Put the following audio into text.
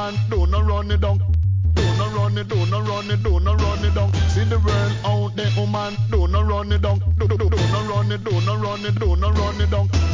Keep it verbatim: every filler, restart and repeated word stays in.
woman, do not run it down. Do not run it, do not run it, do not run it down. See the world out there, woman, do not run it down. Do, do, do, do not run it, do not run it, do not run it down.